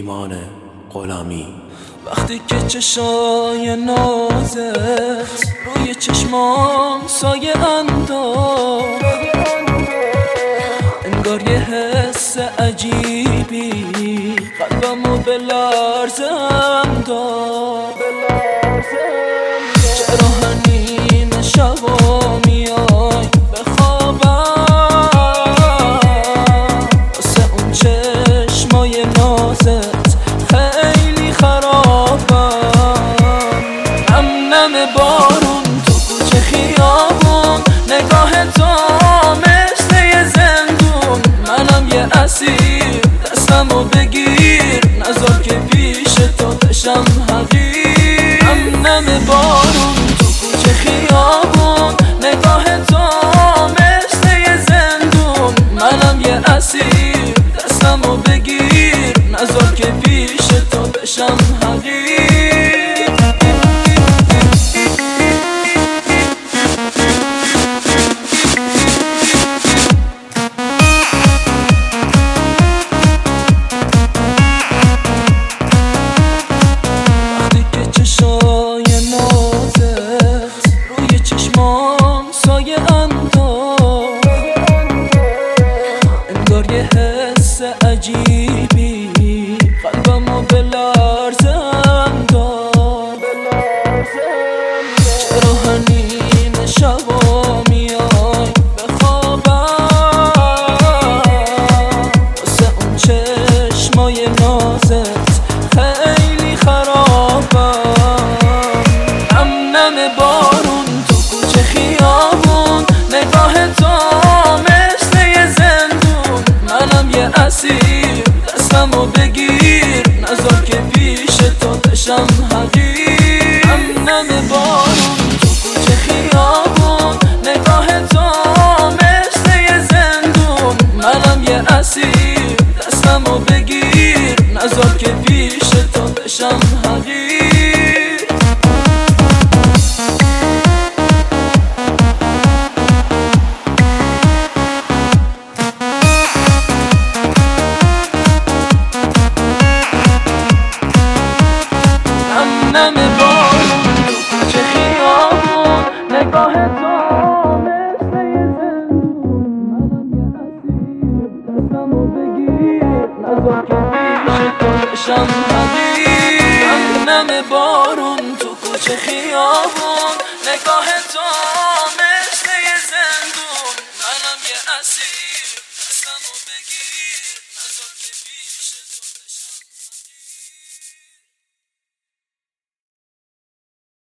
ایمان غلامی. وقتی که چشای نازت روی چشمام سایه انداخت، انگار یه حس عجیبی قلبمو به لرزه انداخت. چرا هر نیمه شبا میای بخوابم واسه اون چشمای نازت خیلی خرابم. نم بارون تو کوچه خیابون، نگاه تو مثل یه زندون. منم یه اسیر، دستمو بگیر نذار که پیش تو بشم حقیر. نم بارون تو کوچه خیابون، نگاه تو مثل یه زندون. منم یه اسیر، دستمو بگیر نذار که پیش تو بشم حقیر. وقتی که چشای نازت روی چشمام سایه انداخت، انگار یه حس عجیبی قلبمو به لرزه انداخت. چرا هر نیمه شبا میای بخوابم واسه اون چشمای نازت خیلی خرابم. نم بارون تو کوچه خیابون، نگاه تو مثل یه زندون. منم یه اسیر، دستمو بگیر نذار که پیش تو بشم حقیر. نم بارون تو کوچه خیابون، نگاه تو مثل یه زندون. منم یه اسیر، دستمو بگیر نذار که پیش تو بشم حقیر. نم بارون تو کوچه خیابون، نگاه تو مثل یه زندون. منم یه اسیر، دستمو بگیر نذار که پیش تو بشم حقیر. نم بارون تو کوچه خیابون، نگاه تو مثل یه زندون. منم یه اسیر.